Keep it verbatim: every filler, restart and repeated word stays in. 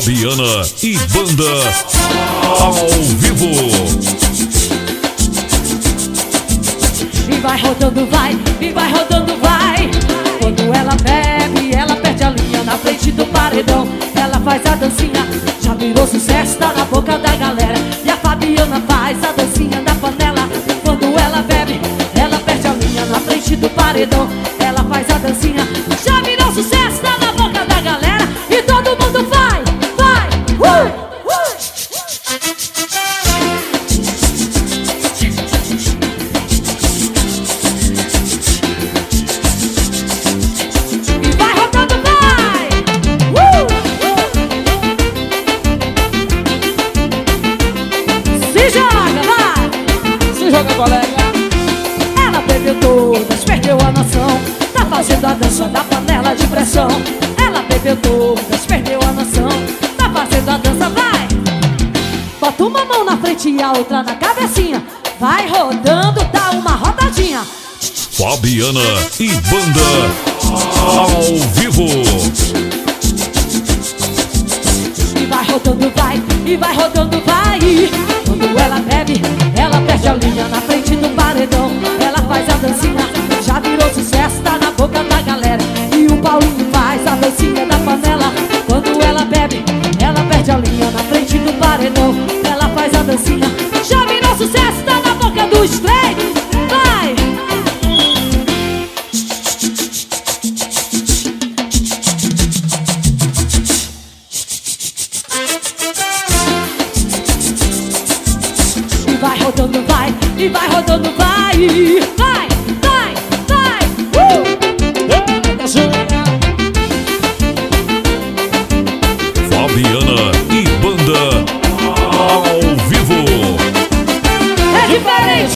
Fabiana e banda ao vivo. E vai rodando, vai, e vai rodando, vai. Quando ela bebe, ela perde a linha na frente do paredão. Ela faz a dancinha, já virou sucesso, tá na boca da galera. E a Fabiana faz a dancinha da panela. Quando ela bebe, ela perde a linha na frente do paredão. Ela faz a dancinha, já virou sucesso, tá na boca da galera. E todo mundo vai, vai, uh, uh. E vai rodando, vai, uh, uh. Se joga, vai, Se joga, colega. ela bebeu todas, perdeu a noção. Tá fazendo a dança da panela de pressão. Ela bebeu todas, perdeu a noção. Tá fazendo a dança, vai. Bota uma mão na frente e a outra na cabecinha. Vai rodando, dá uma rodadinha. Fabiana e banda ao vivo. E vai rodando, vai, e vai rodando, vai. Quando ela bebe, ela perde a linha na frente do paredão. Ela faz a dancinha, já virou sucesso, tá na boca da galera. E o Paulinho faz a dancinha da panela. Quando ela bebe, ela perde a linha na frente do paredão. Ela faz a dancinha, já virou sucesso, tá na boca dos três. Vai! E vai rodando, vai, e vai rodando, vai, vai!